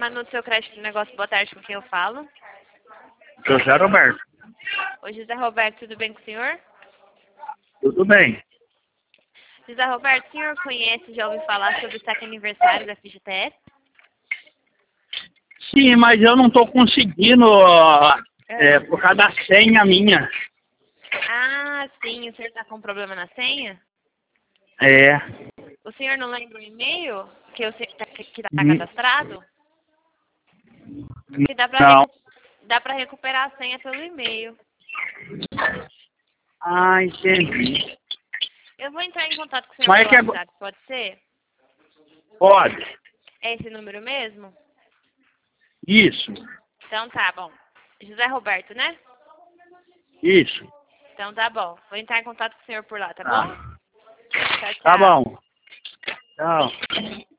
Manu, do seu crédito do negócio, boa tarde, com quem eu falo? José Roberto. Oi, José Roberto, tudo bem com o senhor? Tudo bem. José Roberto, o senhor conhece, já ouviu falar sobre o saque aniversário da FGTS? Sim, mas eu não estou conseguindo por causa da senha minha. Ah, sim, o senhor está com problema na senha? É. O senhor não lembra o e-mail que está cadastrado? Que Não. dá para recuperar a senha pelo e-mail. Ah, entendi. Eu vou entrar em contato com o senhor Mas é pelo que WhatsApp, pode ser? pode. É esse número mesmo? Isso. Então tá bom. José Roberto, né? Isso. Então tá bom. Vou entrar em contato com o senhor por lá, tá bom? Tá. Tchau, Tá tchau. bom. Tchau.